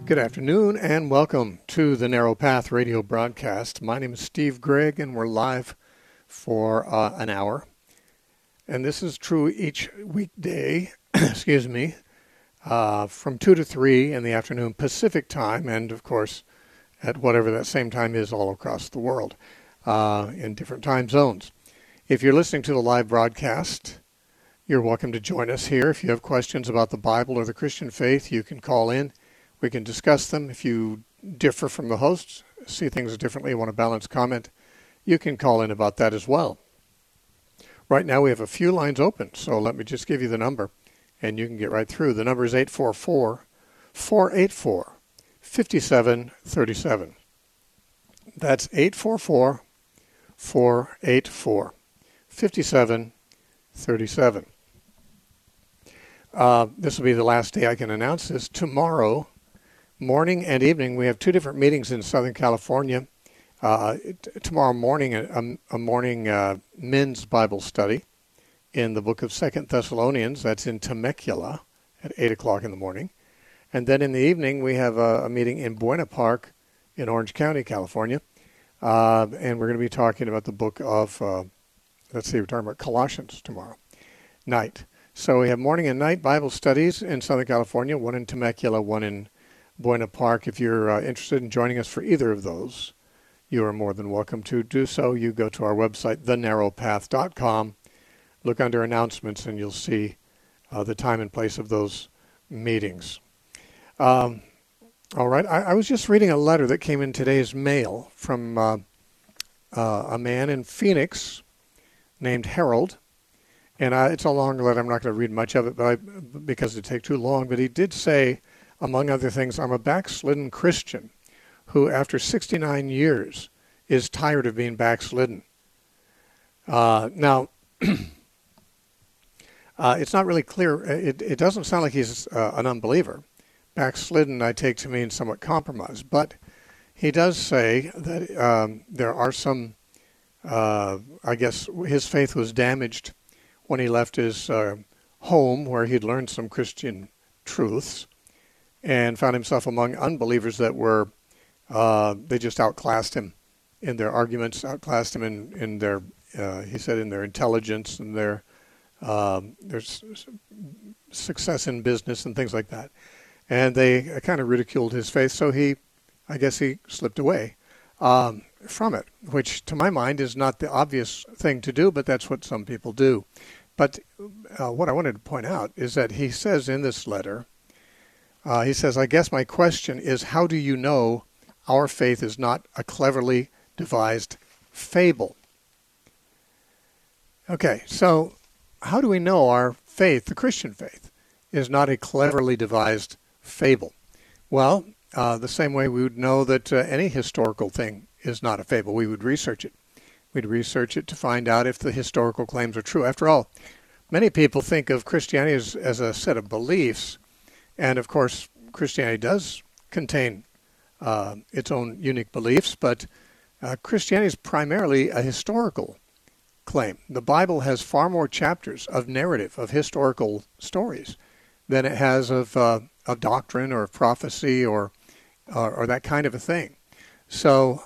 Good afternoon and welcome to the Narrow Path radio broadcast. My name is Steve Gregg and we're live for an hour. And this is true each weekday, from 2 to 3 in the afternoon Pacific time, and of course at whatever that same time is all across the world in different time zones. If you're listening to the live broadcast, you're welcome to join us here. If you have questions about the Bible or the Christian faith, you can call in. We can discuss them. If you differ from the hosts, see things differently, want a balanced comment, you can call in about that as well. Right now we have a few lines open, so let me just give you the number, and you can get right through. The number is 844-484-5737. That's 844-484-5737. This will be the last day I can announce this. Tomorrow morning and evening, we have two different meetings in Southern California. Tomorrow morning, a morning men's Bible study in the book of 2 Thessalonians. That's in Temecula at 8 o'clock in the morning. And then in the evening, we have a meeting in Buena Park in Orange County, California. And we're going to be talking about the book of, we're talking about Colossians tomorrow night. So we have morning and night Bible studies in Southern California, one in Temecula, one in Buena Park. If you're interested in joining us for either of those, you are more than welcome to do so. You go to our website, thenarrowpath.com, look under announcements, and you'll see the time and place of those meetings. All right. I was just reading a letter that came in today's mail from a man in Phoenix named Harold. And it's a long letter. I'm not going to read much of it because it'd take too long. But he did say, among other things, I'm a backslidden Christian who, after 69 years, is tired of being backslidden. Now, it's not really clear. It doesn't sound like he's an unbeliever. Backslidden, I take to mean somewhat compromised. But he does say that there are some, I guess his faith was damaged when he left his home where he'd learned some Christian truths and found himself among unbelievers that were, they just outclassed him in their arguments, outclassed him in their, he said, in their intelligence and their success in business and things like that. And they kind of ridiculed his faith, so I guess he slipped away from it, which to my mind is not the obvious thing to do, but that's what some people do. But what I wanted to point out is that he says in this letter, he says, I guess my question is, how do you know our faith is not a cleverly devised fable? Okay, so how do we know our faith, the Christian faith, is not a cleverly devised fable? Well, the same way we would know that any historical thing is not a fable. We would research it. We'd research it to find out if the historical claims are true. After all, many people think of Christianity as a set of beliefs. And, of course, Christianity does contain its own unique beliefs, but Christianity is primarily a historical claim. The Bible has far more chapters of narrative, of historical stories, than it has of doctrine or prophecy or that kind of a thing. So,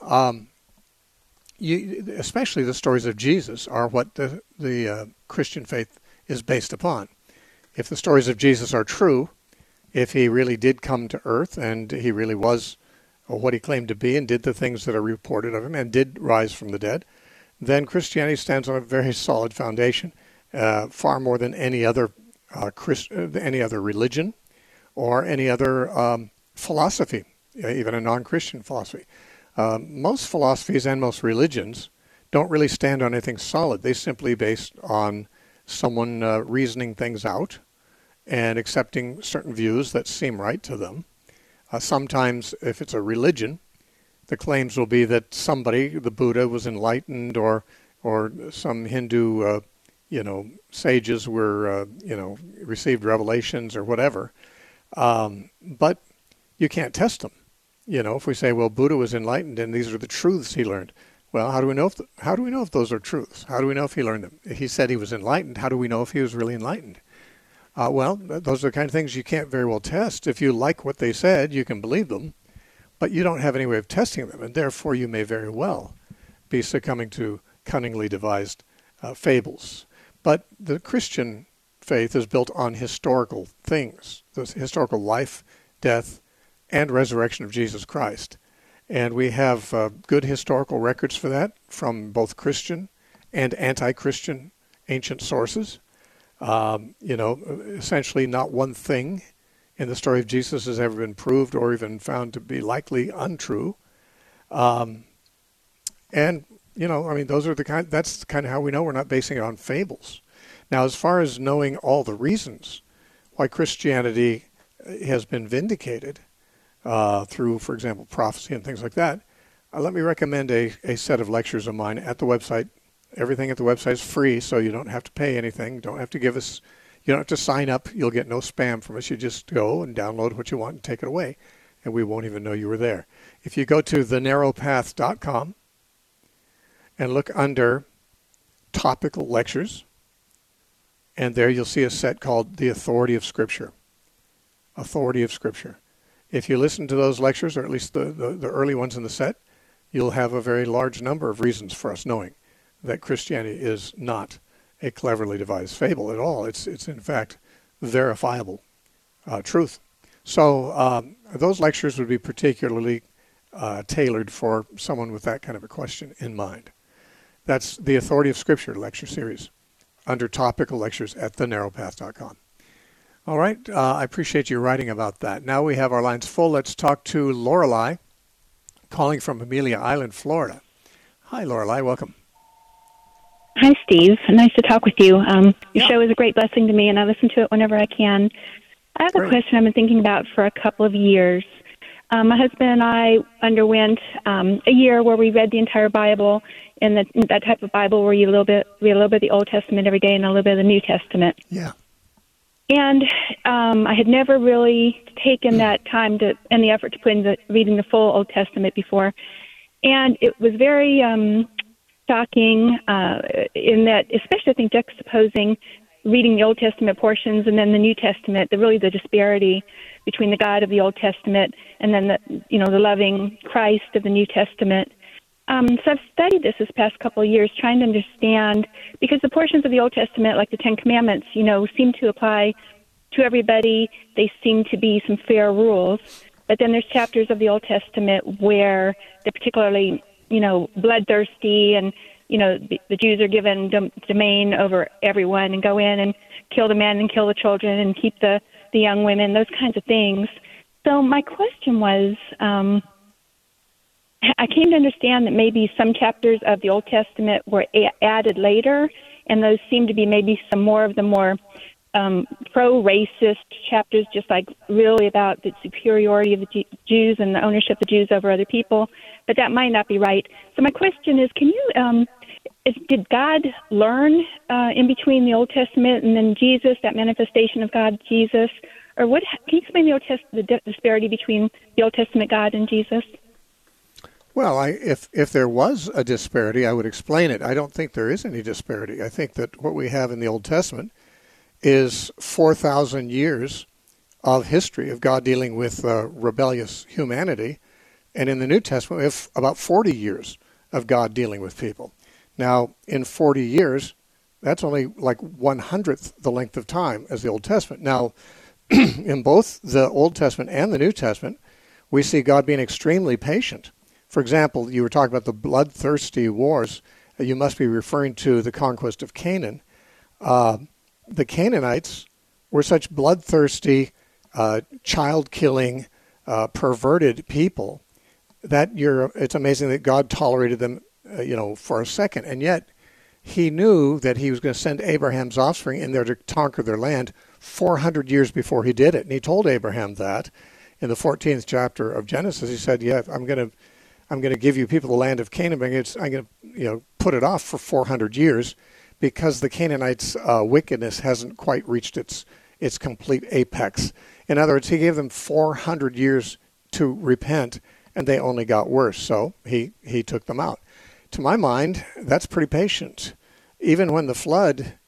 especially the stories of Jesus are what the Christian faith is based upon. If the stories of Jesus are true, if he really did come to earth and he really was what he claimed to be and did the things that are reported of him and did rise from the dead, then Christianity stands on a very solid foundation, far more than any other religion or any other philosophy, even a non-Christian philosophy. Most philosophies and most religions don't really stand on anything solid. They simply based on someone reasoning things out and accepting certain views that seem right to them. Sometimes, if it's a religion, the claims will be that somebody, the Buddha, was enlightened, or some Hindu, sages were, received revelations or whatever. But you can't test them. If we say, well, Buddha was enlightened and these are the truths he learned. Well, how do we know if those are truths? How do we know if he learned them? He said he was enlightened. How do we know if he was really enlightened? Those are the kind of things you can't very well test. If you like what they said, you can believe them, but you don't have any way of testing them, and therefore you may very well be succumbing to cunningly devised fables. But the Christian faith is built on historical things, the historical life, death, and resurrection of Jesus Christ. And we have good historical records for that from both Christian and anti-Christian ancient sources. Essentially not one thing in the story of Jesus has ever been proved or even found to be likely untrue. Those are that's kind of how we know we're not basing it on fables. Now, as far as knowing all the reasons why Christianity has been vindicated through, for example, prophecy and things like that, let me recommend a set of lectures of mine at the website. Everything at the website is free, so you don't have to pay anything. You don't have to sign up. You'll get no spam from us. You just go and download what you want and take it away, and we won't even know you were there. If you go to thenarrowpath.com and look under topical lectures, and there you'll see a set called The Authority of Scripture. Authority of Scripture. If you listen to those lectures, or at least the early ones in the set, you'll have a very large number of reasons for us knowing that Christianity is not a cleverly devised fable at all. It's in fact verifiable truth. So those lectures would be particularly tailored for someone with that kind of a question in mind. That's the Authority of Scripture lecture series under topical lectures at thenarrowpath.com. All right, I appreciate you writing about that. Now we have our lines full. Let's talk to Lorelei, calling from Amelia Island, Florida. Hi, Lorelei. Welcome. Hi, Steve. Nice to talk with you. Your show is a great blessing to me, and I listen to it whenever I can. I have a question I've been thinking about for a couple of years. My husband and I underwent a year where we read the entire Bible, and that type of Bible where you read a little bit of the Old Testament every day and a little bit of the New Testament. Yeah. And I had never really taken that time and the effort to put into reading the full Old Testament before. And it was very shocking in that, especially I think juxtaposing reading the Old Testament portions and then the New Testament, the disparity between the God of the Old Testament and then the loving Christ of the New Testament. So I've studied this past couple of years, trying to understand, because the portions of the Old Testament, like the Ten Commandments, seem to apply to everybody. They seem to be some fair rules. But then there's chapters of the Old Testament where they're particularly, bloodthirsty, and, the Jews are given domain over everyone and go in and kill the men and kill the children and keep the young women, those kinds of things. So my question was, I came to understand that maybe some chapters of the Old Testament were added later, and those seem to be maybe some more of the more pro-racist chapters, just like really about the superiority of the Jews and the ownership of the Jews over other people. But that might not be right. So my question is, can you, did God learn in between the Old Testament and then Jesus, that manifestation of God, Jesus? Or what? Can you explain the disparity between the Old Testament God and Jesus? Well, if there was a disparity, I would explain it. I don't think there is any disparity. I think that what we have in the Old Testament is 4,000 years of history of God dealing with rebellious humanity. And in the New Testament, we have about 40 years of God dealing with people. Now, in 40 years, that's only like 1/100th the length of time as the Old Testament. Now, in both the Old Testament and the New Testament, we see God being extremely patient. For example, you were talking about the bloodthirsty wars. You must be referring to the conquest of Canaan. The Canaanites were such bloodthirsty, child-killing, perverted people that it's amazing that God tolerated them, for a second. And yet, he knew that he was going to send Abraham's offspring in there to conquer their land 400 years before he did it. And he told Abraham that in the 14th chapter of Genesis. He said, "Yeah, I'm going to give you people the land of Canaan, but I'm going to put it off for 400 years because the Canaanites' wickedness hasn't quite reached its complete apex." In other words, he gave them 400 years to repent, and they only got worse. So he took them out. To my mind, that's pretty patient. Even when the flood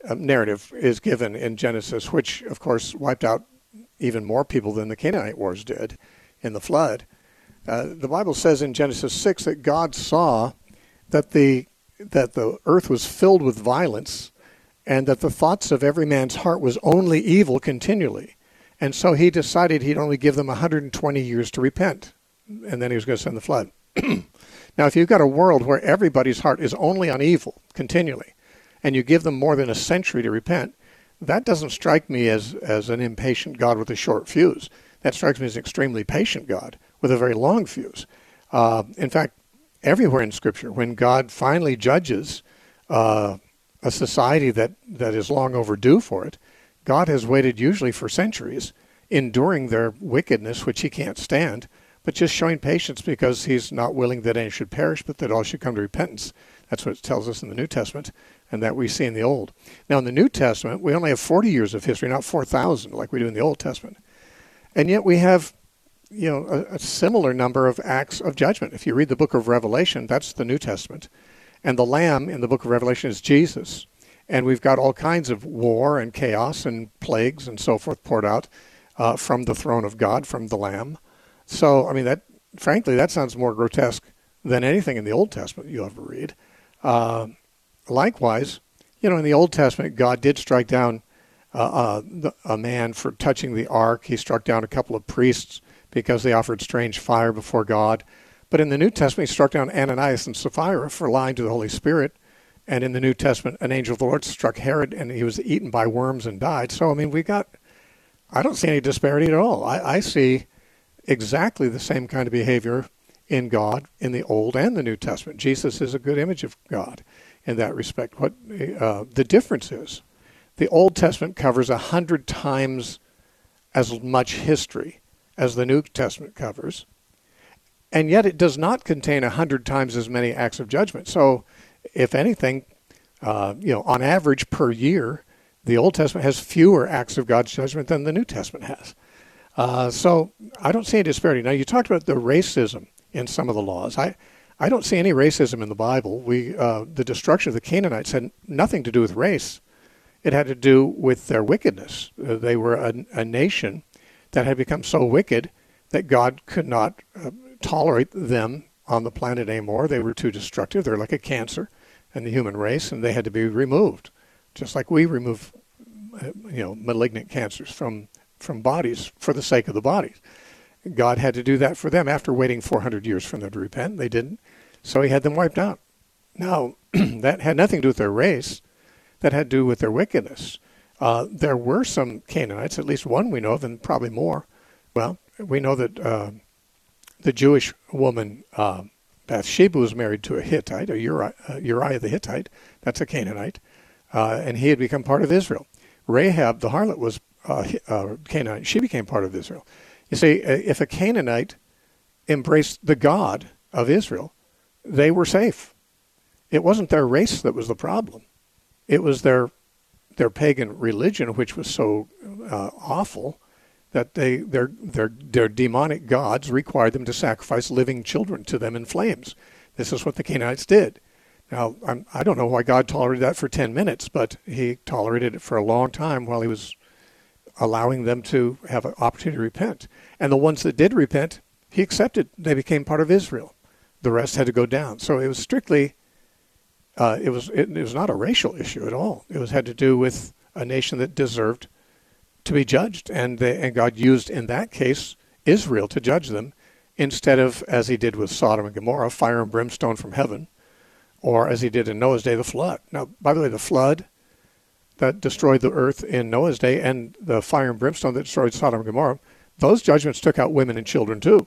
narrative is given in Genesis, which, of course, wiped out even more people than the Canaanite wars did in the flood. The Bible says in Genesis 6 that God saw that the earth was filled with violence and that the thoughts of every man's heart was only evil continually. And so he decided he'd only give them 120 years to repent, and then he was going to send the flood. Now, if you've got a world where everybody's heart is only on evil continually, and you give them more than a century to repent, that doesn't strike me as an impatient God with a short fuse. That strikes me as an extremely patient God with a very long fuse. In fact, everywhere in Scripture, when God finally judges a society that is long overdue for it, God has waited usually for centuries, enduring their wickedness, which he can't stand, but just showing patience because he's not willing that any should perish, but that all should come to repentance. That's what it tells us in the New Testament, and that we see in the Old. Now, in the New Testament, we only have 40 years of history, not 4,000 like we do in the Old Testament. And yet we have, a similar number of acts of judgment. If you read the book of Revelation, that's the New Testament. And the Lamb in the book of Revelation is Jesus. And we've got all kinds of war and chaos and plagues and so forth poured out from the throne of God, from the Lamb. So, frankly, that sounds more grotesque than anything in the Old Testament you ever read. Likewise, in the Old Testament, God did strike down a man for touching the ark. He struck down a couple of priests because they offered strange fire before God. But in the New Testament, he struck down Ananias and Sapphira for lying to the Holy Spirit. And in the New Testament, an angel of the Lord struck Herod, and he was eaten by worms and died. So, I don't see any disparity at all. I see exactly the same kind of behavior in God in the Old and the New Testament. Jesus is a good image of God in that respect. What the difference is, the Old Testament covers 100 times as much history as the New Testament covers, and yet it does not contain 100 times as many acts of judgment. So, if anything, on average per year, the Old Testament has fewer acts of God's judgment than the New Testament has. So I don't see any disparity. Now, you talked about the racism in some of the laws. I don't see any racism in the Bible. The destruction of the Canaanites had nothing to do with race. It had to do with their wickedness. They were a nation that had become so wicked that God could not tolerate them on the planet anymore. They were too destructive. They're like a cancer in the human race, and they had to be removed, just like we remove malignant cancers from bodies for the sake of the bodies. God had to do that for them after waiting 400 years for them to repent. They didn't, so he had them wiped out. Now, that had nothing to do with their race. That had to do with their wickedness. There were some Canaanites, at least one we know of, and probably more. Well, we know that the Jewish woman Bathsheba was married to a Hittite, Uriah the Hittite. That's a Canaanite, and he had become part of Israel. Rahab the harlot was Canaanite. She became part of Israel. You see, if a Canaanite embraced the God of Israel, they were safe. It wasn't their race that was the problem. It was their pagan religion, which was so awful that their demonic gods required them to sacrifice living children to them in flames. This is what the Canaanites did. Now, I don't know why God tolerated that for 10 minutes, but he tolerated it for a long time while he was allowing them to have an opportunity to repent. And the ones that did repent, he accepted. They became part of Israel. The rest had to go down. So it was strictly, it was not a racial issue at all. It had to do with a nation that deserved to be judged, and God used in that case Israel to judge them instead of, as he did with Sodom and Gomorrah, fire and brimstone from heaven, or as he did in Noah's day, the flood. Now, by the way, the flood that destroyed the earth in Noah's day and the fire and brimstone that destroyed Sodom and Gomorrah, those judgments took out women and children too.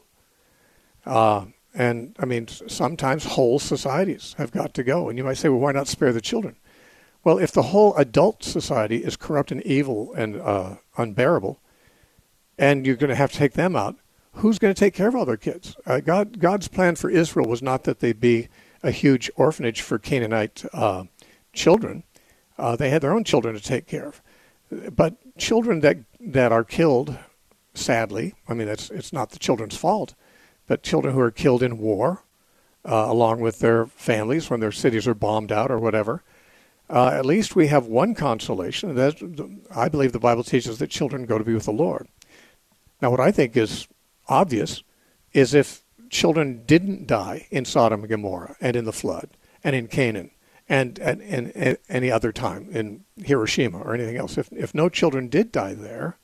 Sometimes whole societies have got to go. And you might say, well, why not spare the children? Well, if the whole adult society is corrupt and evil and unbearable, and you're going to have to take them out, who's going to take care of all their kids? God's plan for Israel was not that they'd be a huge orphanage for Canaanite children. They had their own children to take care of. But children that are killed, sadly, it's not the children's fault, but children who are killed in war, along with their families when their cities are bombed out or whatever, at least we have one consolation. That I believe the Bible teaches that children go to be with the Lord. Now, what I think is obvious is if children didn't die in Sodom and Gomorrah and in the flood and in Canaan and any other time in Hiroshima or anything else, if no children did die there,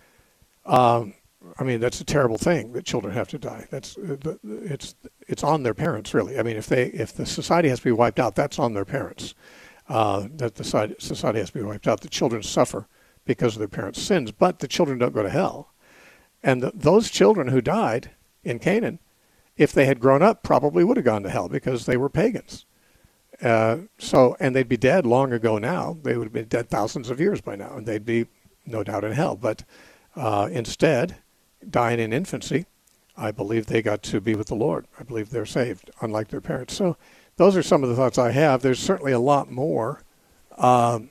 I mean, that's a terrible thing that children have to die. It's on their parents, really. I mean, if the society has to be wiped out, that's on their parents. That the society has to be wiped out. The children suffer because of their parents' sins, but the children don't go to hell. And those children who died in Canaan, if they had grown up, probably would have gone to hell because they were pagans. And they'd be dead long ago now. They would have been dead thousands of years by now, and they'd be no doubt in hell. But instead, dying in infancy, I believe they got to be with the Lord. I believe they're saved, unlike their parents. So those are some of the thoughts I have. There's certainly a lot more. And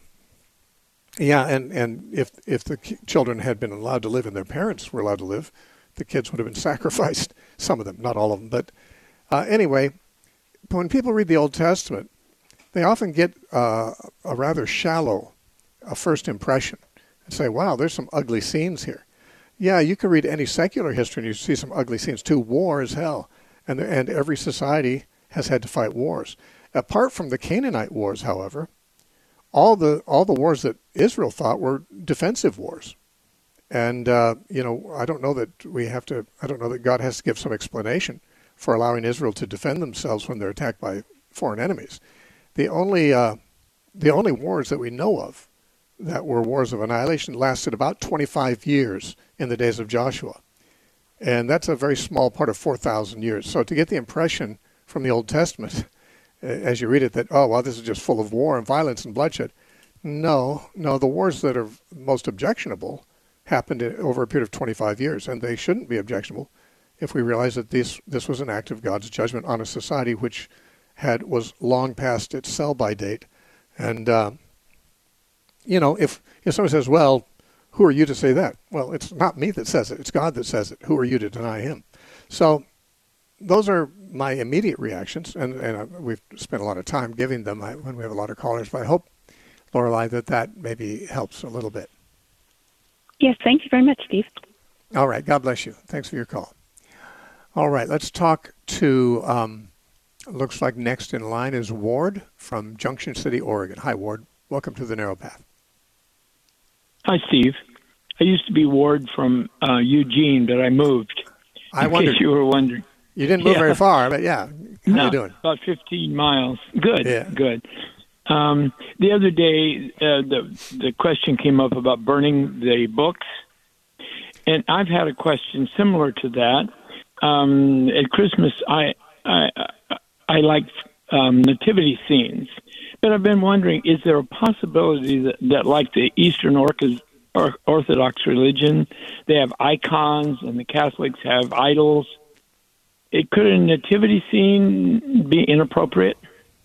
if the children had been allowed to live and their parents were allowed to live, the kids would have been sacrificed, some of them, not all of them. But anyway, when people read the Old Testament, they often get a rather shallow first impression and say, wow, there's some ugly scenes here. Yeah, you can read any secular history and you see some ugly scenes too. War is hell. And every society has had to fight wars. Apart from the Canaanite wars, however, all the wars that Israel fought were defensive wars. And, I don't know that God has to give some explanation for allowing Israel to defend themselves when they're attacked by foreign enemies. The only wars that we know of that were wars of annihilation lasted about 25 years in the days of Joshua. And that's a very small part of 4,000 years. So to get the impression from the Old Testament, as you read it, that, oh, well, this is just full of war and violence and bloodshed. No, the wars that are most objectionable happened over a period of 25 years, and they shouldn't be objectionable if we realize that this was an act of God's judgment on a society which was long past its sell-by date. And, if someone says, well, who are you to say that? Well, it's not me that says it. It's God that says it. Who are you to deny him? So those are my immediate reactions, and we've spent a lot of time giving them when we have a lot of callers, but I hope, Lorelei, that maybe helps a little bit. Yes, thank you very much, Steve. All right, God bless you. Thanks for your call. All right, let's talk to, looks like next in line is Ward from Junction City, Oregon. Hi, Ward. Welcome to the Narrow Path. Hi, Steve. I used to be Ward from Eugene, but I moved. I wondered. In case you were wondering. You didn't move very far, but yeah. How are you doing? About 15 miles. Good, yeah. Good. The other day, the question came up about burning the books, and I've had a question similar to that. At Christmas, I like nativity scenes, but I've been wondering, is there a possibility that like the Eastern Orthodox religion, they have icons and the Catholics have idols? Could a nativity scene be inappropriate?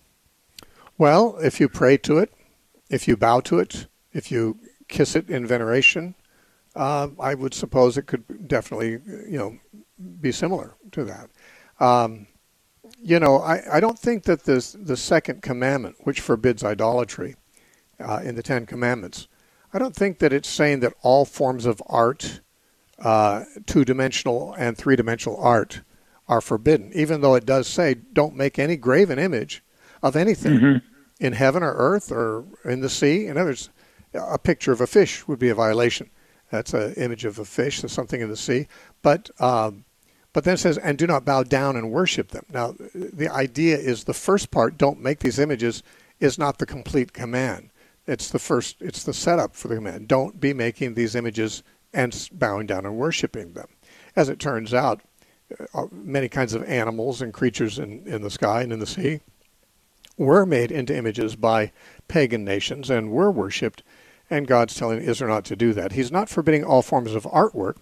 Well, if you pray to it, if you bow to it, if you kiss it in veneration, I would suppose it could definitely, be similar to that. I don't think that the second commandment, which forbids idolatry in the Ten Commandments, I don't think that it's saying that all forms of art, two-dimensional and three-dimensional art, are forbidden, even though it does say don't make any graven image of anything in heaven or earth or in the sea. In other words, a picture of a fish would be a violation. That's an image of a fish, that's something in the sea. But then it says, and do not bow down and worship them. Now, the idea is the first part, don't make these images, is not the complete command. It's the setup for the command. Don't be making these images and bowing down and worshiping them. As it turns out, many kinds of animals and creatures in the sky and in the sea were made into images by pagan nations and were worshipped, and God's telling Israel not to do that. He's not forbidding all forms of artwork,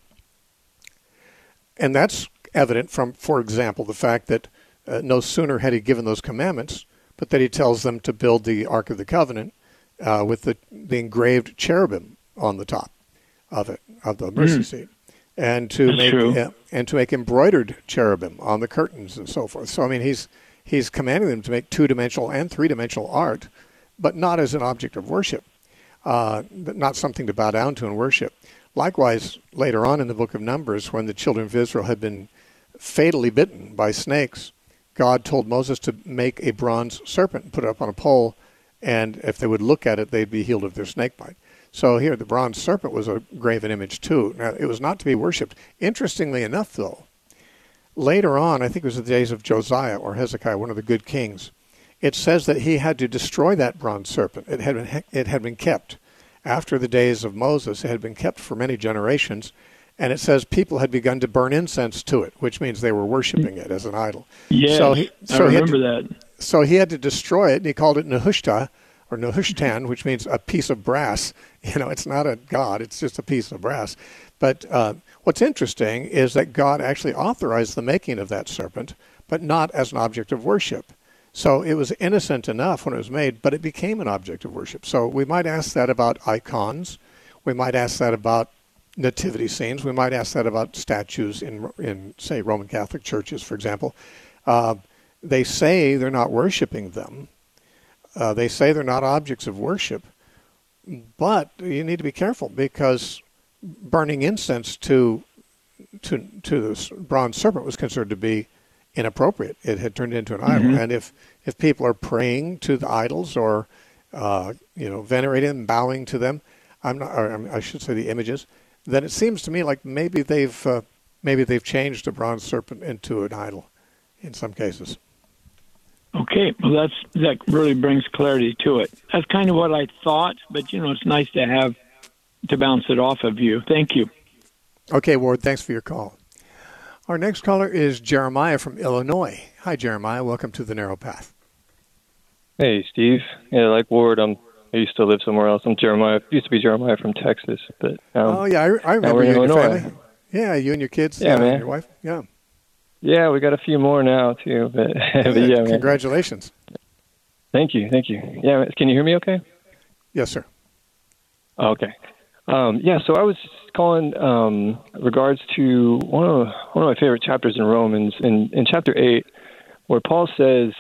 and that's evident from, for example, the fact that no sooner had he given those commandments, but that he tells them to build the Ark of the Covenant with the engraved cherubim on the top of it, of the mercy seat. And to make embroidered cherubim on the curtains and so forth. So I mean, he's commanding them to make two-dimensional and three-dimensional art but not as an object of worship, not something to bow down to and worship. Likewise, later on in the book of Numbers, when the children of Israel had been fatally bitten by snakes, God told Moses to make a bronze serpent and put it up on a pole, and if they would look at it, they'd be healed of their snake bite. So here, the bronze serpent was a graven image too. Now, it was not to be worshipped. Interestingly enough, though, later on, I think it was the days of Josiah or Hezekiah, one of the good kings, it says that he had to destroy that bronze serpent. It had been kept. After the days of Moses, it had been kept for many generations, and it says people had begun to burn incense to it, which means they were worshiping it as an idol. Yes, I remember that. So he had to destroy it, and he called it Nehushtan, or Nehushtan, which means a piece of brass. It's not a god, it's just a piece of brass. But what's interesting is that God actually authorized the making of that serpent, but not as an object of worship. So it was innocent enough when it was made, but it became an object of worship. So we might ask that about icons. We might ask that about nativity scenes. We might ask that about statues in say, Roman Catholic churches, for example. They say they're not worshiping them. They say they're not objects of worship. But you need to be careful, because burning incense to the bronze serpent was considered to be inappropriate. It had turned into an idol. And if people are praying to the idols or venerating them, bowing to them, I should say the images, then it seems to me like maybe they've changed the bronze serpent into an idol in some cases. Okay, well that really brings clarity to it. That's kind of what I thought, but it's nice to have to bounce it off of you. Thank you. Okay, Ward, thanks for your call. Our next caller is Jeremiah from Illinois. Hi, Jeremiah. Welcome to The Narrow Path. Hey, Steve. Yeah, like Ward, I used to live somewhere else. I'm Jeremiah. Used to be Jeremiah from Texas, but oh yeah, I remember you and your family. Yeah, you and your kids. Yeah, man. And your wife. Yeah. Yeah, we got a few more now too. But, but yeah, man. Congratulations. Thank you. Yeah, can you hear me? Okay. Yes, sir. Okay. So I was calling regards to one of my favorite chapters in Romans, in chapter 8, where Paul says,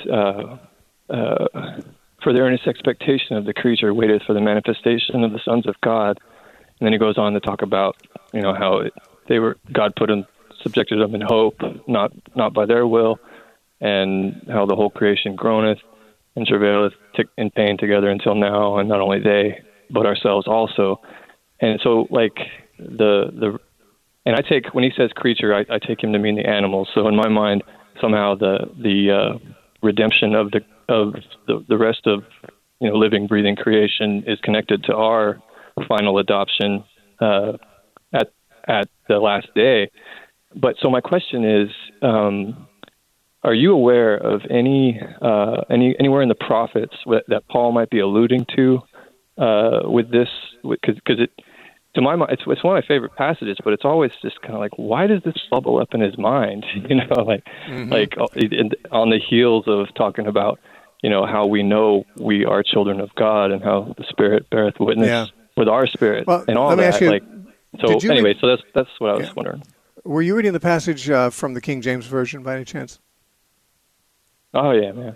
"For the earnest expectation of the creature waited for the manifestation of the sons of God," and then he goes on to talk about how God subjected them in hope, not by their will, and how the whole creation groaneth and travaileth in pain together until now, and not only they but ourselves also. And so, and I take, when he says creature, I take him to mean the animals. So in my mind, somehow the redemption of the rest of living, breathing creation is connected to our final adoption at the last day. But so my question is, are you aware of anywhere in the prophets that Paul might be alluding to with this? Because to my mind, it's one of my favorite passages, but it's always just kind of like, why does this bubble up in his mind? Like on the heels of talking about, how we know we are children of God and how the Spirit beareth witness with our spirit and all that. So that's what I was wondering. Were you reading the passage from the King James Version by any chance? Oh, yeah, man.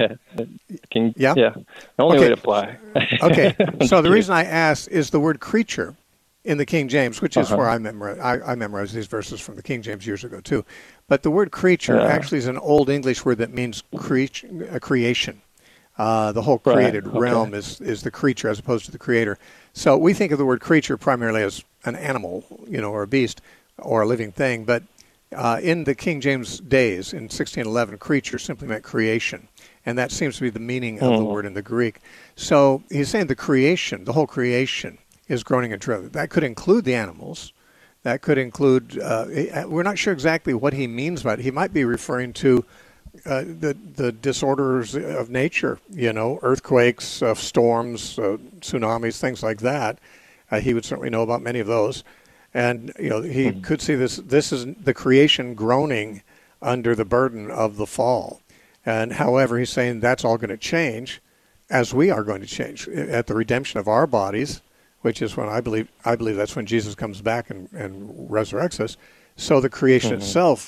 Yeah? The only way to fly. Okay. So the reason I asked is the word creature in the King James, which is where I memorized these verses from the King James years ago, too. But the word creature actually is an Old English word that means creation. The whole created realm is the creature as opposed to the creator. So we think of the word creature primarily as an animal, or a beast or a living thing. But in the King James days, in 1611, creature simply meant creation. And that seems to be the meaning of the word in the Greek. So he's saying the whole creation is groaning in travail. That could include the animals. That could include, we're not sure exactly what he means by it. He might be referring to the disorders of nature, earthquakes, storms, tsunamis, things like that. He would certainly know about many of those. And, he could see this is the creation groaning under the burden of the fall. And however, he's saying that's all going to change as we are going to change at the redemption of our bodies, which is when I believe that's when Jesus comes back and resurrects us. So the creation itself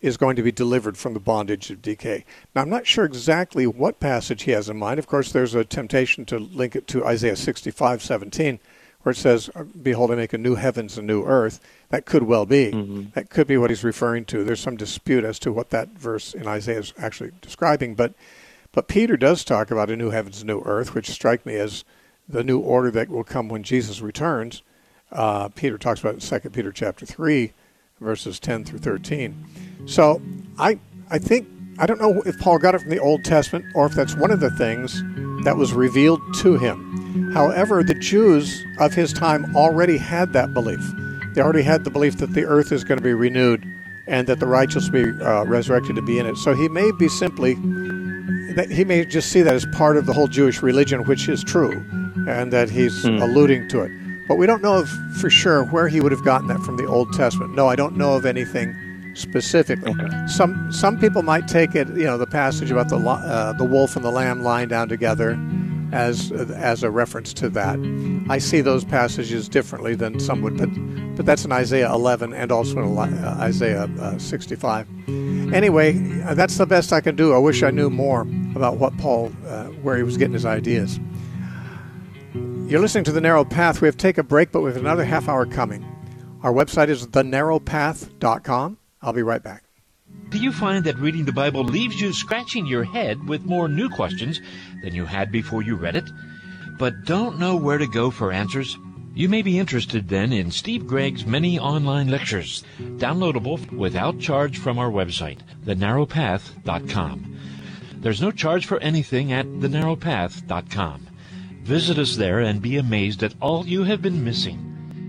is going to be delivered from the bondage of decay. Now, I'm not sure exactly what passage he has in mind. Of course, there's a temptation to link it to Isaiah 65:17, where it says, "Behold, I make a new heavens and new earth." That could well be. That could be what he's referring to. There's some dispute as to what that verse in Isaiah is actually describing. But Peter does talk about a new heavens and new earth, which strike me as the new order that will come when Jesus returns. Peter talks about it in 2 Peter chapter 3, verses 10 through 13. So I think, I don't know if Paul got it from the Old Testament or if that's one of the things that was revealed to him. However, the Jews of his time already had that belief. They already had the belief that the earth is going to be renewed and that the righteous will be resurrected to be in it. So he may be simply, that he may just see that as part of the whole Jewish religion, which is true, and that he's alluding to it. But we don't know for sure where he would have gotten that from the Old Testament. No, I don't know of anything specifically. Okay. Some people might take it, the passage about the wolf and the lamb lying down together as a reference to that. I see those passages differently than some would, but that's in Isaiah 11 and also in Isaiah 65. Anyway, that's the best I can do. I wish I knew more about what Paul, where he was getting his ideas. You're listening to The Narrow Path. We have to take a break, but we have another half hour coming. Our website is thenarrowpath.com. I'll be right back. Do you find that reading the Bible leaves you scratching your head with more new questions than you had before you read it, but don't know where to go for answers? You may be interested then in Steve Gregg's many online lectures, downloadable without charge from our website, thenarrowpath.com. There's no charge for anything at thenarrowpath.com. Visit us there and be amazed at all you have been missing.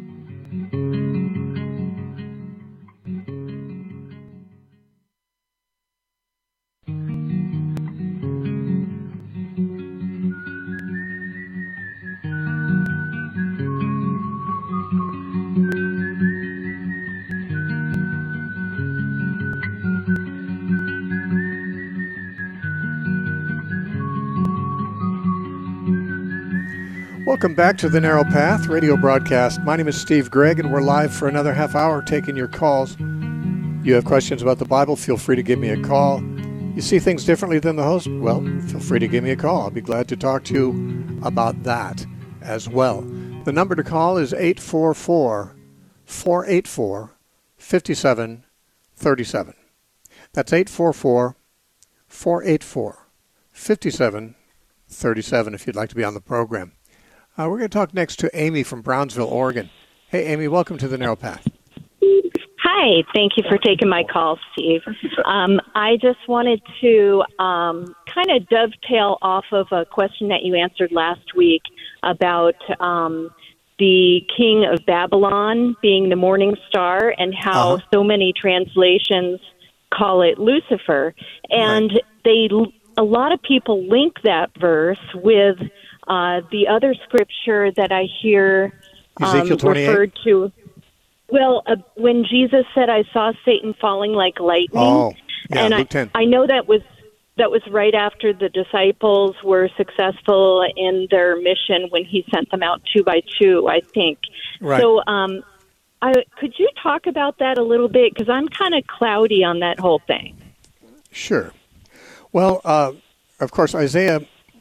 Welcome back to The Narrow Path radio broadcast. My name is Steve Gregg, and we're live for another half hour taking your calls. You have questions about the Bible, feel free to give me a call. You see things differently than the host? Well, feel free to give me a call. I'll be glad to talk to you about that as well. The number to call is 844-484-5737. That's 844-484-5737 if you'd like to be on the program. We're going to talk next to Amy from Brownsville, Oregon. Hey, Amy, welcome to The Narrow Path. Hi, thank you for taking my call, Steve. I just wanted to kind of dovetail off of a question that you answered last week about the king of Babylon being the morning star and how so many translations call it Lucifer. And a lot of people link that verse with the other scripture that I hear Ezekiel 28? referred to. Well, when Jesus said, "I saw Satan falling like lightning," and Luke 10. I know that was right after the disciples were successful in their mission when he sent them out 2 by 2, I think. Right. So, could you talk about that a little bit? Because I'm kind of cloudy on that whole thing. Sure. Well, of course, Isaiah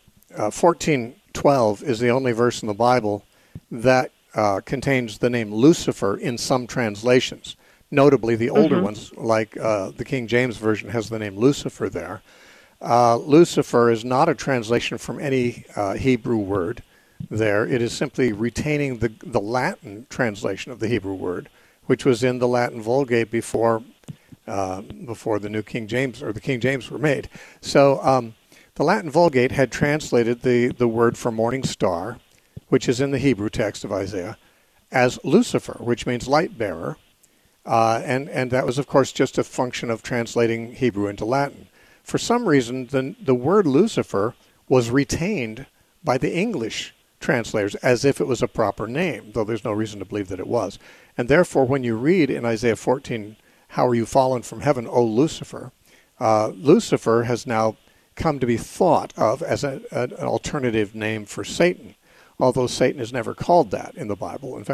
14:12 is the only verse in the Bible that contains the name Lucifer in some translations. Notably, the older ones, like the King James Version, has the name Lucifer there. Lucifer is not a translation from any Hebrew word there. It is simply retaining the Latin translation of the Hebrew word, which was in the Latin Vulgate before the New King James or the King James were made. So the Latin Vulgate had translated the word for morning star, which is in the Hebrew text of Isaiah, as Lucifer, which means light bearer. And that was, of course, just a function of translating Hebrew into Latin. For some reason, the word Lucifer was retained by the English translators as if it was a proper name, though there's no reason to believe that it was. And therefore, when you read in Isaiah 14, "How are you fallen from heaven, O Lucifer?" Lucifer has now come to be thought of as an alternative name for Satan, although Satan is never called that in the Bible. In fact,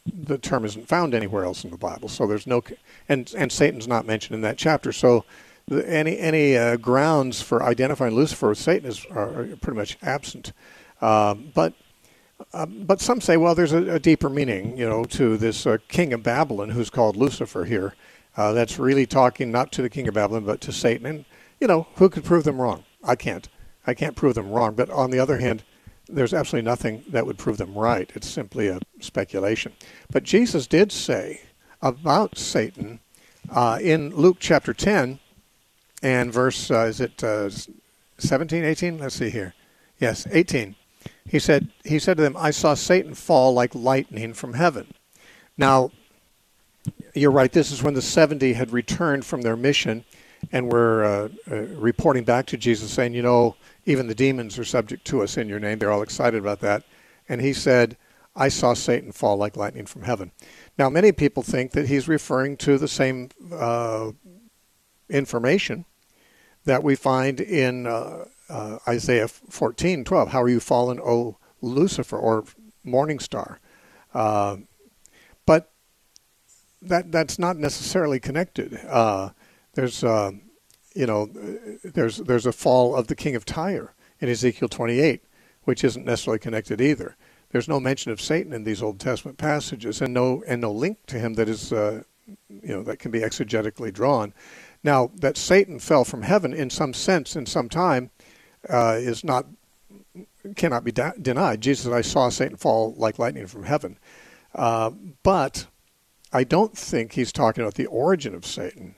the term isn't found anywhere else in the Bible. So there's no, and Satan's not mentioned in that chapter. So any grounds for identifying Lucifer with Satan are pretty much absent. But some say, well, there's a deeper meaning, to this king of Babylon who's called Lucifer here. That's really talking not to the king of Babylon, but to Satan. And, who could prove them wrong? I can't prove them wrong. But on the other hand, there's absolutely nothing that would prove them right. It's simply a speculation. But Jesus did say about Satan in Luke chapter 10 and verse, 17, 18? Let's see here. Yes, 18. He said to them, I saw Satan fall like lightning from heaven. Now, you're right. This is when the 70 had returned from their mission and were reporting back to Jesus saying, even the demons are subject to us in your name. They're all excited about that. And he said, I saw Satan fall like lightning from heaven. Now, many people think that he's referring to the same information that we find in Isaiah 14:12. How are you fallen, O Lucifer, or morning star? But that's not necessarily connected. There's a fall of the king of Tyre in Ezekiel 28, which isn't necessarily connected either. There's no mention of Satan in these Old Testament passages, and no link to him that is that can be exegetically drawn. Now, that Satan fell from heaven in some sense, in some time, cannot be denied. Jesus said, I saw Satan fall like lightning from heaven. But I don't think he's talking about the origin of Satan.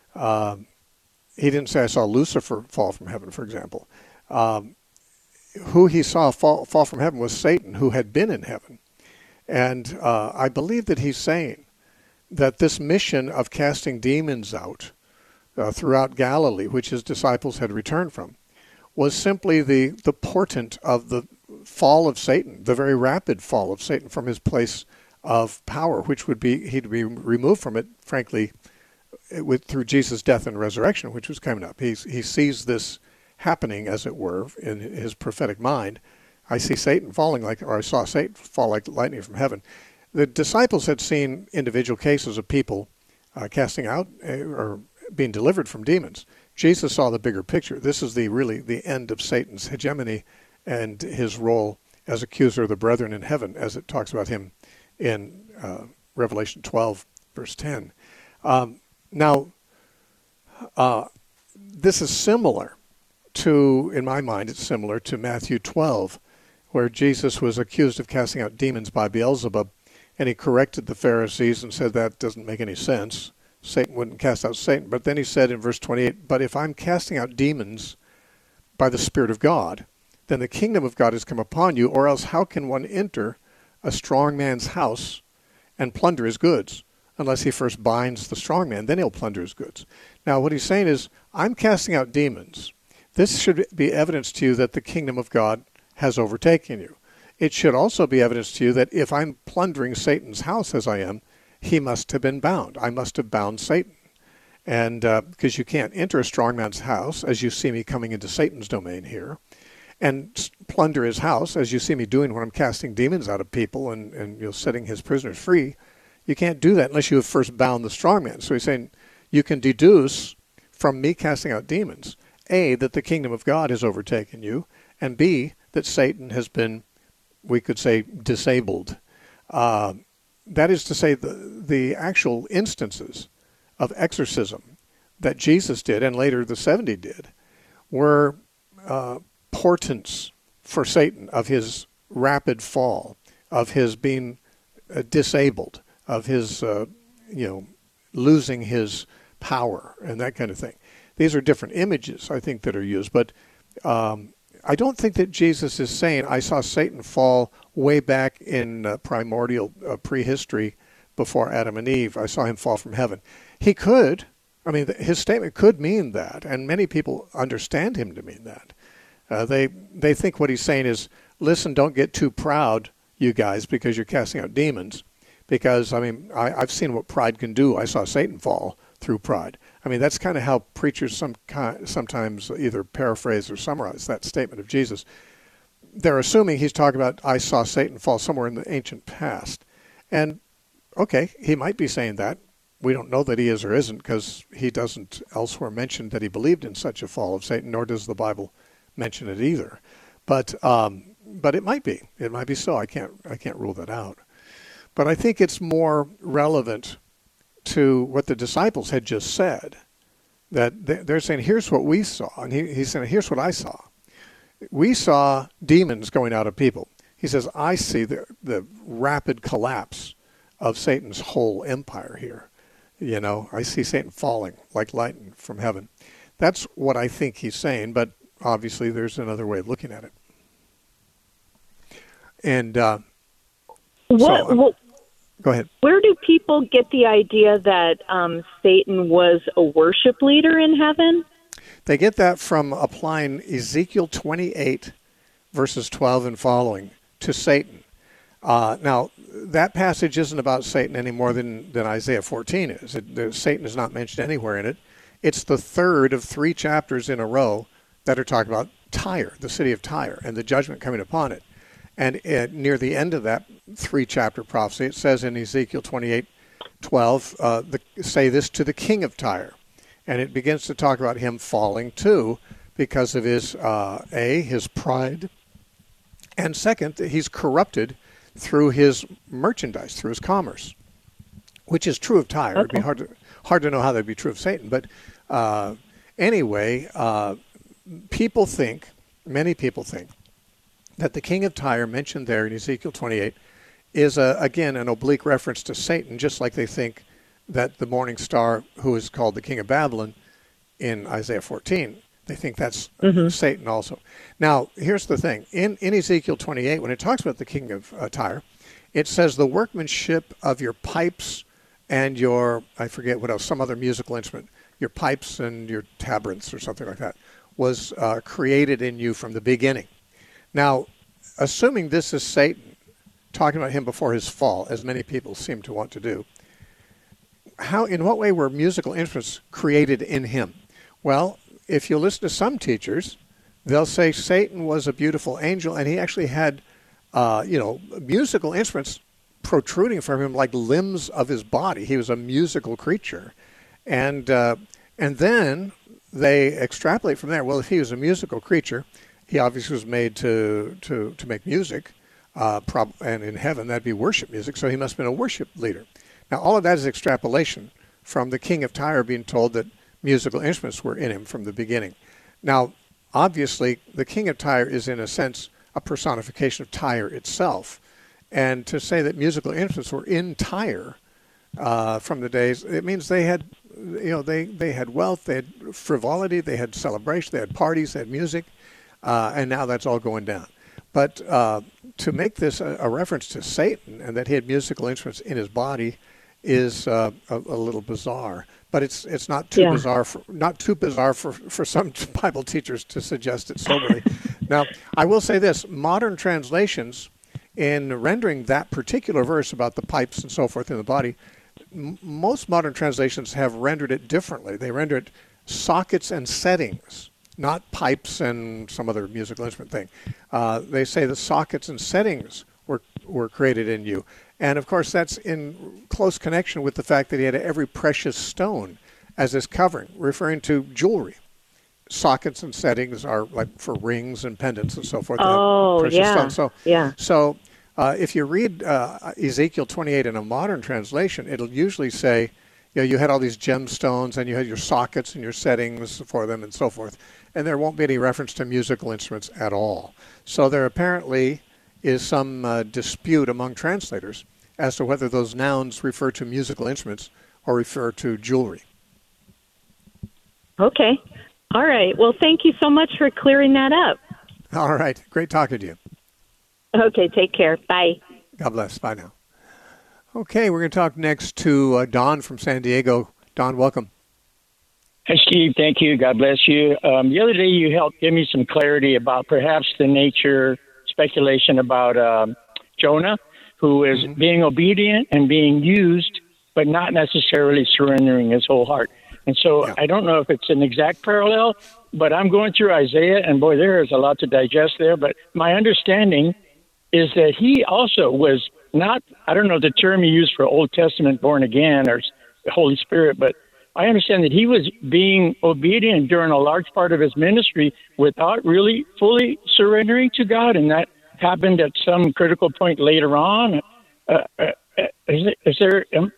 He didn't say I saw Lucifer fall from heaven, for example. Who he saw fall from heaven was Satan, who had been in heaven. And I believe that he's saying that this mission of casting demons out throughout Galilee, which his disciples had returned from, was simply the portent of the fall of Satan, the very rapid fall of Satan from his place of power, which would be, he'd be removed from it, frankly, through Jesus' death and resurrection, which was coming up. He sees this happening, as it were, in his prophetic mind. I saw Satan fall like lightning from heaven. The disciples had seen individual cases of people casting out or being delivered from demons. Jesus saw the bigger picture. This is really the end of Satan's hegemony and his role as accuser of the brethren in heaven, as it talks about him in Revelation 12, verse 10. This is similar to, in my mind, it's similar to Matthew 12, where Jesus was accused of casting out demons by Beelzebub, and he corrected the Pharisees and said that doesn't make any sense. Satan wouldn't cast out Satan. But then he said in verse 28, but if I'm casting out demons by the Spirit of God, then the kingdom of God has come upon you, or else how can one enter a strong man's house and plunder his goods, unless he first binds the strong man, then he'll plunder his goods. Now what he's saying is, I'm casting out demons. This should be evidence to you that the kingdom of God has overtaken you. It should also be evidence to you that if I'm plundering Satan's house as I am, he must have been bound. I must have bound Satan. And because you can't enter a strong man's house, as you see me coming into Satan's domain here, and plunder his house, as you see me doing when I'm casting demons out of people and setting his prisoners free. You can't do that unless you have first bound the strong man. So he's saying you can deduce from me casting out demons, A, that the kingdom of God has overtaken you, and B, that Satan has been, we could say, disabled. That is to say, the actual instances of exorcism that Jesus did, and later the 70 did, were portents for Satan of his rapid fall, of his being disabled, of his losing his power, and that kind of thing. These are different images, I think, that are used, but I don't think that Jesus is saying, I saw Satan fall way back in primordial prehistory before Adam and Eve. I saw him fall from heaven. He could. I mean, his statement could mean that, and many people understand him to mean that. They think what he's saying is, listen, don't get too proud, you guys, because you're casting out demons. Because, I mean, I've seen what pride can do. I saw Satan fall through pride. I mean, that's kind of how preachers sometimes either paraphrase or summarize that statement of Jesus. They're assuming he's talking about, I saw Satan fall somewhere in the ancient past. And okay, he might be saying that. We don't know that he is or isn't because he doesn't elsewhere mention that he believed in such a fall of Satan, nor does the Bible mention it either. But it might be. It might be so. I can't rule that out. But I think it's more relevant to what the disciples had just said. That they're saying, here's what we saw. And he's saying, here's what I saw. We saw demons going out of people. He says, I see the rapid collapse of Satan's whole empire here. You know, I see Satan falling like lightning from heaven. That's what I think he's saying, but obviously there's another way of looking at it. And go ahead. Where do people get the idea that Satan was a worship leader in heaven? They get that from applying Ezekiel 28, verses 12 and following, to Satan. Now, that passage isn't about Satan any more than Isaiah 14 is. Satan is not mentioned anywhere in it. It's the third of 3 chapters in a row that are talking about Tyre, the city of Tyre, and the judgment coming upon it. And near the end of that 3-chapter prophecy, it says in Ezekiel 28:12, say this to the king of Tyre. And it begins to talk about him falling too because of his, his pride, and second, that he's corrupted through his merchandise, through his commerce, which is true of Tyre. Okay. It'd be hard to know how that'd be true of Satan. But anyway, many people think, that the king of Tyre mentioned there in Ezekiel 28 is, again, an oblique reference to Satan, just like they think that the morning star, who is called the king of Babylon in Isaiah 14, they think that's Satan also. Now, here's the thing. In Ezekiel 28, when it talks about the king of Tyre, it says the workmanship of your pipes and your, I forget what else, some other musical instrument, your pipes and your tabrets or something like that, was created in you from the beginning. Now, assuming this is Satan, talking about him before his fall, as many people seem to want to do, in what way were musical instruments created in him? Well, if you listen to some teachers, they'll say Satan was a beautiful angel, and he actually had, musical instruments protruding from him like limbs of his body. He was a musical creature. And then they extrapolate from there. Well, if he was a musical creature, he obviously was made to make music, and in heaven that'd be worship music, so he must have been a worship leader. Now, all of that is extrapolation from the king of Tyre being told that musical instruments were in him from the beginning. Now, obviously, the king of Tyre is, in a sense, a personification of Tyre itself. And to say that musical instruments were in Tyre from the days, it means they had, they had wealth, they had frivolity, they had celebration, they had parties, they had music, and now that's all going down. But to make this a reference to Satan and that he had musical instruments in his body is a little bizarre. But it's not too bizarre for some Bible teachers to suggest it soberly. Now, I will say this: modern translations, in rendering that particular verse about the pipes and so forth in the body, most modern translations have rendered it differently. They render it sockets and settings, not pipes and some other musical instrument thing. They say the sockets and settings were created in you. And, of course, that's in close connection with the fact that he had every precious stone as his covering, referring to jewelry. Sockets and settings are like for rings and pendants and so forth. Oh, precious yeah. Stones. So if you read Ezekiel 28 in a modern translation, it'll usually say, you had all these gemstones and you had your sockets and your settings for them and so forth. And there won't be any reference to musical instruments at all. So there apparently is some dispute among translators as to whether those nouns refer to musical instruments or refer to jewelry. Okay. All right. Well, thank you so much for clearing that up. All right. Great talking to you. Okay. Take care. Bye. God bless. Bye now. Okay. We're going to talk next to Don from San Diego. Don, welcome. Hey, Steve. Thank you. God bless you. The other day you helped give me some clarity about perhaps the nature speculation about Jonah, who is being obedient and being used, but not necessarily surrendering his whole heart. And so I don't know if it's an exact parallel, but I'm going through Isaiah, and boy, there is a lot to digest there. But my understanding is that he also was not, I don't know the term he used for Old Testament born again or Holy Spirit, but I understand that he was being obedient during a large part of his ministry without really fully surrendering to God, and that happened at some critical point later on. Is there? Am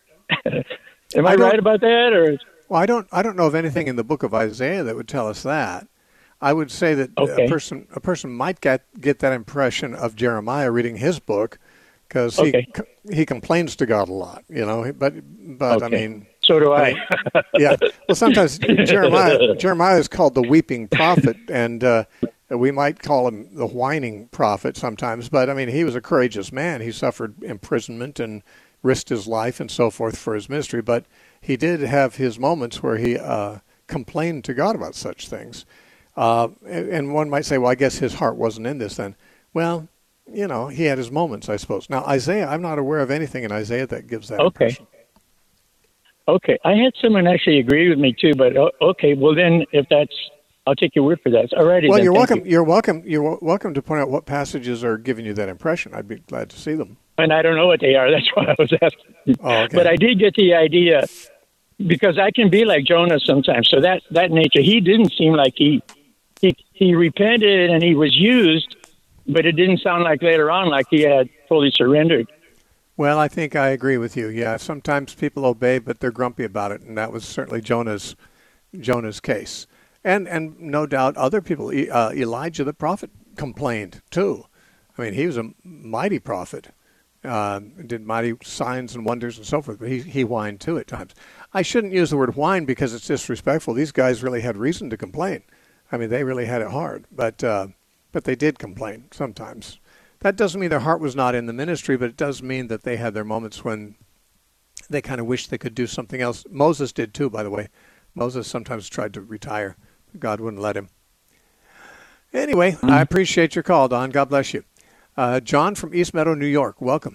I right about that? Or well, I don't know of anything in the book of Isaiah that would tell us that. I would say that a person might get that impression of Jeremiah reading his book, because he complains to God a lot, But I mean, so do I. Yeah. Well, sometimes Jeremiah is called the weeping prophet, and we might call him the whining prophet sometimes. But I mean, he was a courageous man. He suffered imprisonment and risked his life and so forth for his ministry. But he did have his moments where he complained to God about such things. And one might say, well, I guess his heart wasn't in this then. Well, he had his moments, I suppose. Now, Isaiah, I'm not aware of anything in Isaiah that gives that impression. Okay. I had someone actually agree with me too, but okay. Well, then, if that's, I'll take your word for that. All righty. Well, then, you're welcome to point out what passages are giving you that impression. I'd be glad to see them. And I don't know what they are. That's why I was asking. Oh, okay. But I did get the idea, because I can be like Jonah sometimes. So that nature, he didn't seem like he repented and he was used, but it didn't sound like later on like he had fully surrendered. Well, I think I agree with you. Yeah, sometimes people obey, but they're grumpy about it, and that was certainly Jonah's case. And no doubt other people, Elijah the prophet complained too. I mean, he was a mighty prophet, did mighty signs and wonders and so forth, but he whined too at times. I shouldn't use the word whine because it's disrespectful. These guys really had reason to complain. I mean, they really had it hard, but they did complain sometimes. That doesn't mean their heart was not in the ministry, but it does mean that they had their moments when they kind of wished they could do something else. Moses did too, by the way. Moses sometimes tried to retire. God wouldn't let him. Anyway, I appreciate your call, Don. God bless you. John from East Meadow, New York. Welcome.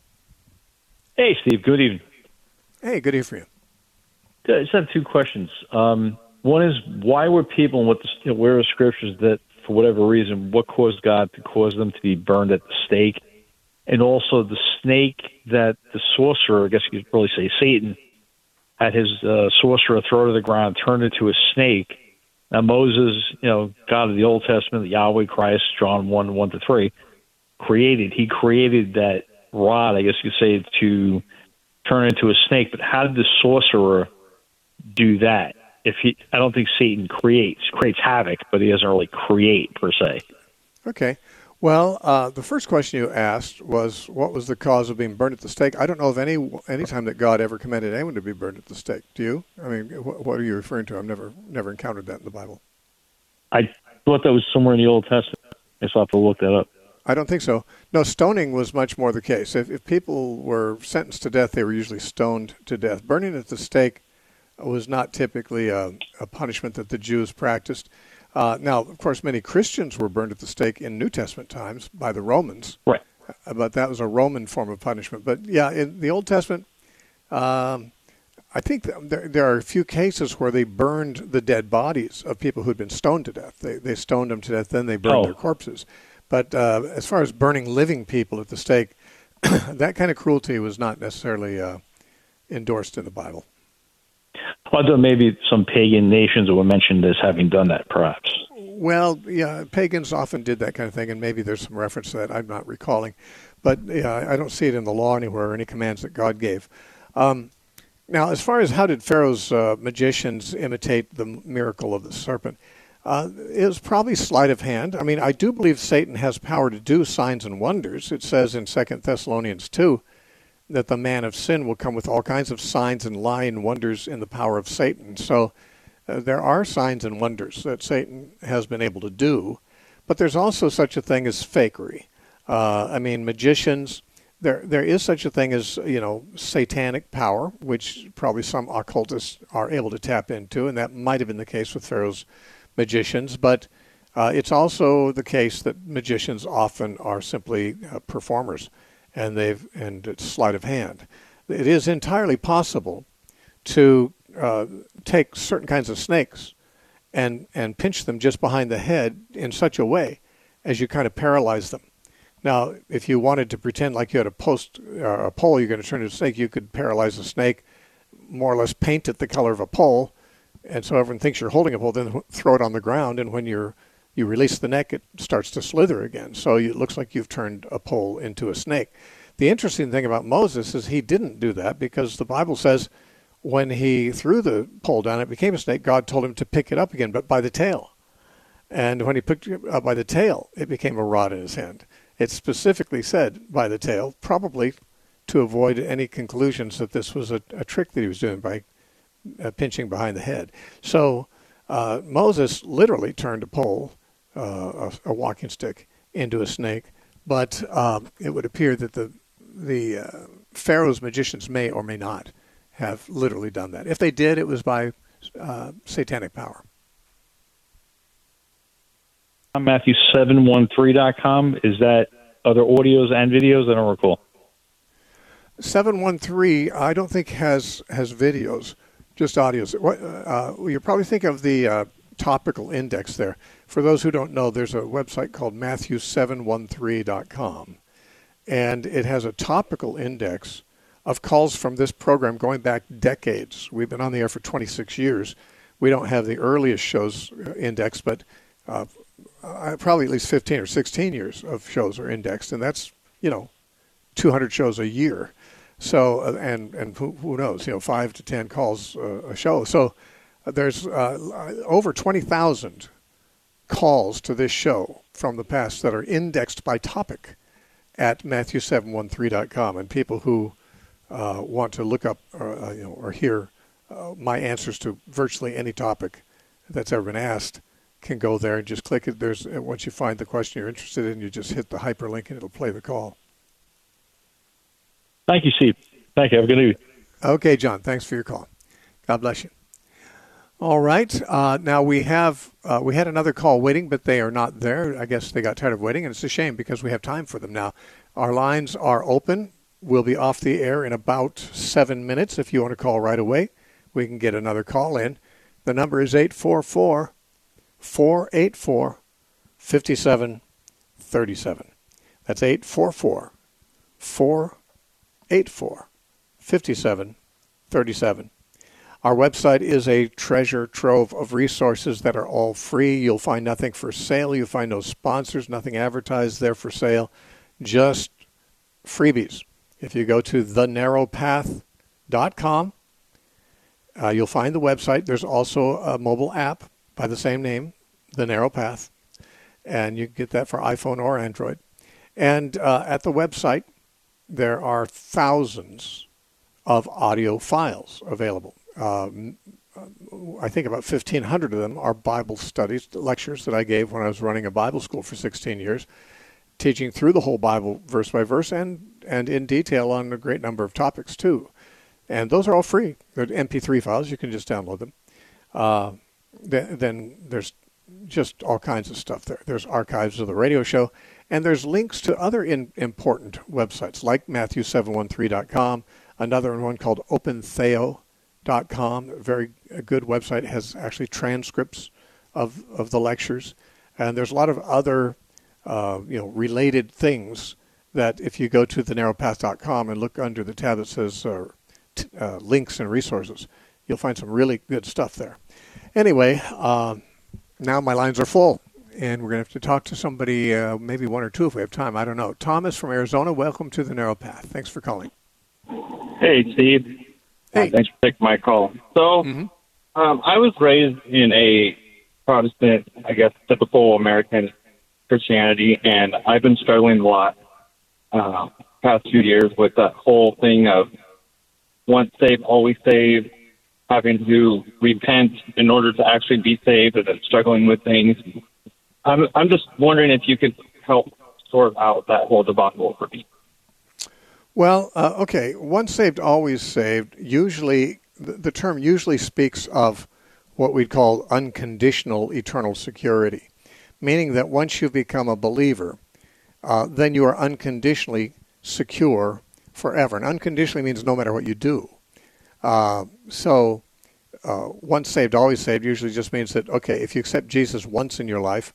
Hey, Steve. Good evening. Hey, good evening for you. I just have two questions. One is, why were people, where are scriptures that, for whatever reason, what caused God to cause them to be burned at the stake? And also the snake that the sorcerer, I guess you could probably say Satan, had his sorcerer throw to the ground, turned into a snake. Now Moses, God of the Old Testament, the Yahweh Christ, John 1:1-3, he created that rod, I guess you could say, to turn into a snake. But how did the sorcerer do that? I don't think Satan creates havoc, but he doesn't really create per se. Okay. Well, the first question you asked was, what was the cause of being burned at the stake? I don't know of any time that God ever commanded anyone to be burned at the stake. Do you? I mean, what are you referring to? I've never encountered that in the Bible. I thought that was somewhere in the Old Testament. I still have to look that up. I don't think so. No, stoning was much more the case. If people were sentenced to death, they were usually stoned to death. Burning at the stake was not typically a punishment that the Jews practiced. Now, of course, many Christians were burned at the stake in New Testament times by the Romans. Right. But that was a Roman form of punishment. But, yeah, in the Old Testament, I think there are a few cases where they burned the dead bodies of people who'd been stoned to death. They stoned them to death, then they burned their corpses. But as far as burning living people at the stake, that kind of cruelty was not necessarily endorsed in the Bible. I thought maybe some pagan nations were mentioned as having done that, perhaps. Well, yeah, pagans often did that kind of thing, and maybe there's some reference to that I'm not recalling. But yeah, I don't see it in the law anywhere or any commands that God gave. Now, as far as how did Pharaoh's magicians imitate the miracle of the serpent, it was probably sleight of hand. I mean, I do believe Satan has power to do signs and wonders. It says in 2 Thessalonians 2 that the man of sin will come with all kinds of signs and lying wonders in the power of Satan. So there are signs and wonders that Satan has been able to do, but there's also such a thing as fakery. I mean, magicians, there is such a thing as, satanic power, which probably some occultists are able to tap into, and that might have been the case with Pharaoh's magicians, but it's also the case that magicians often are simply performers. And it's sleight of hand. It is entirely possible to take certain kinds of snakes and pinch them just behind the head in such a way as you kind of paralyze them. Now, if you wanted to pretend like you had a pole you're going to turn into a snake, you could paralyze a snake, more or less paint it the color of a pole, and so everyone thinks you're holding a pole, then throw it on the ground, and when you release the neck, it starts to slither again. So it looks like you've turned a pole into a snake. The interesting thing about Moses is he didn't do that, because the Bible says when he threw the pole down, it became a snake. God told him to pick it up again, but by the tail. And when he picked it up by the tail, it became a rod in his hand. It specifically said by the tail, probably to avoid any conclusions that this was a trick that he was doing by pinching behind the head. So Moses literally turned a pole, a walking stick, into a snake. But it would appear that the Pharaoh's magicians may or may not have literally done that. If they did, it was by satanic power. Matthew713.com. Is that other audios and videos? I don't recall. 713, I don't think has videos, just audios. You probably think of the topical index there. For those who don't know, there's a website called Matthew713.com, and it has a topical index of calls from this program going back decades. We've been on the air for 26 years. We don't have the earliest shows indexed, but probably at least 15 or 16 years of shows are indexed, and that's 200 shows a year. So and who knows, 5 to 10 calls a show. So there's over 20,000 calls to this show from the past that are indexed by topic at Matthew713.com, and people who want to look up or hear my answers to virtually any topic that's ever been asked can go there and just click it. Once you find the question you're interested in, you just hit the hyperlink and it'll play the call. Thank you, Steve. Thank you. Have a good evening. Okay, John. Thanks for your call. God bless you. All right. Now we had another call waiting, but they are not there. I guess they got tired of waiting, and it's a shame because we have time for them now. Our lines are open. We'll be off the air in about 7 minutes. If you want to call right away, we can get another call in. The number is 844-484-5737. That's 844-484-5737. Our website is a treasure trove of resources that are all free. You'll find nothing for sale. You'll find no sponsors, nothing advertised there for sale, just freebies. If you go to thenarrowpath.com, you'll find the website. There's also a mobile app by the same name, The Narrow Path, and you can get that for iPhone or Android. And at the website, there are thousands of audio files available. I think about 1,500 of them are Bible studies, lectures that I gave when I was running a Bible school for 16 years, teaching through the whole Bible verse by verse and in detail on a great number of topics too. And those are all free. They're MP3 files. You can just download them. Then there's just all kinds of stuff there. There's archives of the radio show, and there's links to other important websites like Matthew713.com, another one called OpenTheo.com, a very good website. It has actually transcripts of the lectures, and there's a lot of other related things that if you go to thenarrowpath.com and look under the tab that says links and resources, you'll find some really good stuff there. Anyway, now my lines are full, and we're going to have to talk to somebody, maybe one or two if we have time. I don't know. Thomas from Arizona, welcome to The Narrow Path. Thanks for calling. Hey, Steve. Hey. Thanks for taking my call. So I was raised in a Protestant, I guess, typical American Christianity, and I've been struggling a lot past few years with that whole thing of once saved, always saved, having to repent in order to actually be saved, and then struggling with things. I'm just wondering if you could help sort out that whole debacle for me. Well, okay, once saved, always saved. Usually, the term usually speaks of what we'd call unconditional eternal security, meaning that once you become a believer, then you are unconditionally secure forever. And unconditionally means no matter what you do. So once saved, always saved usually just means that, okay, if you accept Jesus once in your life,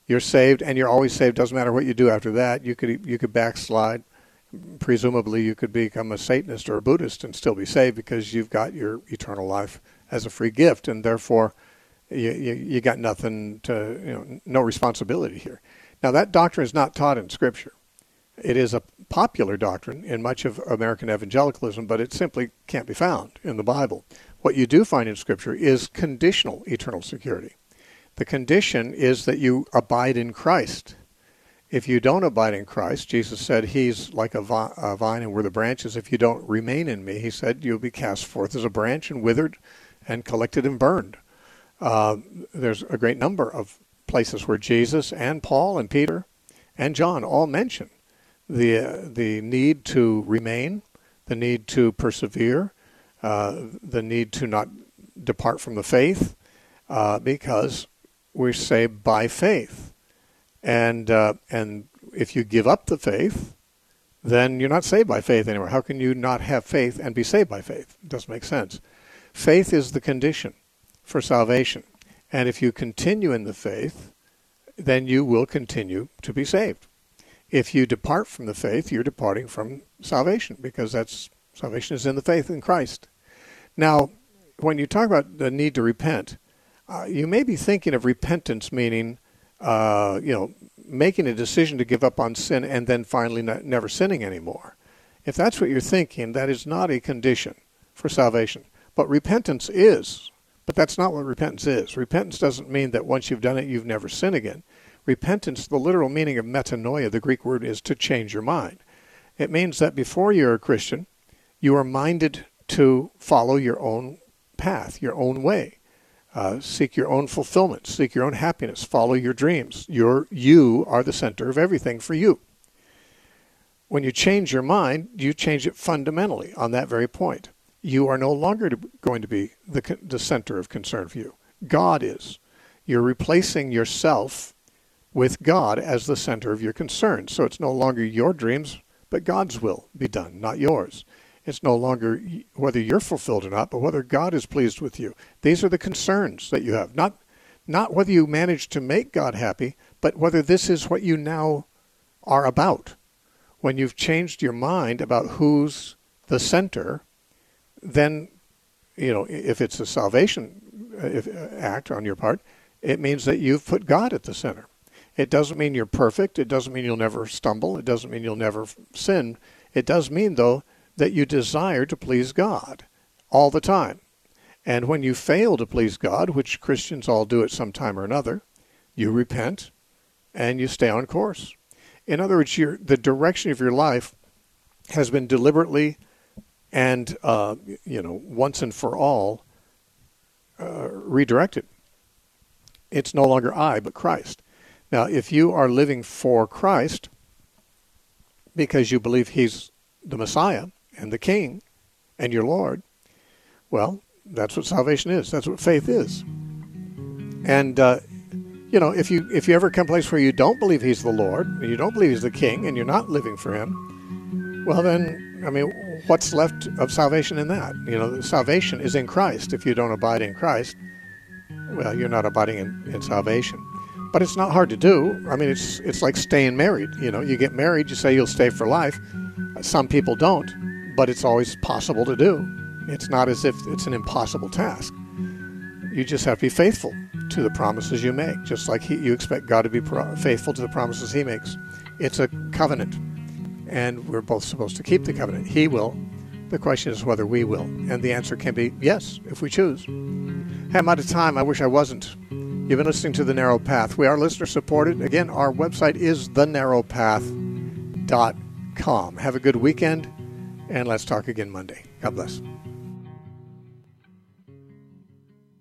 You're saved, and you're always saved. Doesn't matter what you do after that. You could backslide. Presumably, you could become a Satanist or a Buddhist and still be saved because you've got your eternal life as a free gift, and therefore you got nothing to, no responsibility here. Now, that doctrine is not taught in Scripture. It is a popular doctrine in much of American evangelicalism, but it simply can't be found in the Bible. What you do find in Scripture is conditional eternal security. The condition is that you abide in Christ. If you don't abide in Christ, Jesus said he's like a vine and we're the branches. If you don't remain in me, he said, you'll be cast forth as a branch and withered and collected and burned. There's a great number of places where Jesus and Paul and Peter and John all mention the need to remain, the need to persevere, the need to not depart from the faith, because we're saved by faith. And if you give up the faith, then you're not saved by faith anymore. How can you not have faith and be saved by faith? It doesn't make sense. Faith is the condition for salvation. And if you continue in the faith, then you will continue to be saved. If you depart from the faith, you're departing from salvation, because salvation is in the faith in Christ. Now, when you talk about the need to repent, you may be thinking of repentance meaning making a decision to give up on sin and then finally never sinning anymore. If that's what you're thinking, that is not a condition for salvation. But repentance is. But that's not what repentance is. Repentance doesn't mean that once you've done it, you've never sinned again. Repentance, the literal meaning of metanoia, the Greek word, is to change your mind. It means that before you're a Christian, you are minded to follow your own path, your own way. Seek your own fulfillment, seek your own happiness, follow your dreams. You are the center of everything for you. When you change your mind, you change it fundamentally on that very point. You are no longer going to be the center of concern for you. God is. You're replacing yourself with God as the center of your concern. So it's no longer your dreams, but God's will be done, not yours. It's no longer whether you're fulfilled or not, but whether God is pleased with you. These are the concerns that you have. Not whether you manage to make God happy, but whether this is what you now are about. When you've changed your mind about who's the center, then, if it's a salvation act on your part, it means that you've put God at the center. It doesn't mean you're perfect. It doesn't mean you'll never stumble. It doesn't mean you'll never sin. It does mean, though, that you desire to please God all the time. And when you fail to please God, which Christians all do at some time or another, you repent and you stay on course. In other words, the direction of your life has been deliberately and, once and for all redirected. It's no longer I, but Christ. Now, if you are living for Christ because you believe he's the Messiah and the King and your Lord, well, that's what salvation is. That's what faith is. And, if you ever come to a place where you don't believe he's the Lord, and you don't believe he's the King, and you're not living for him, well then, what's left of salvation in that? Salvation is in Christ. If you don't abide in Christ, well, you're not abiding in salvation. But it's not hard to do. It's like staying married. You get married, you say you'll stay for life. Some people don't, but it's always possible to do. It's not as if it's an impossible task. You just have to be faithful to the promises you make, just like you expect God to be faithful to the promises he makes. It's a covenant, and we're both supposed to keep the covenant. He will. The question is whether we will. And the answer can be yes, if we choose. Hey, I'm out of time. I wish I wasn't. You've been listening to The Narrow Path. We are listener supported. Again, our website is thenarrowpath.com. Have a good weekend, and let's talk again Monday. God bless.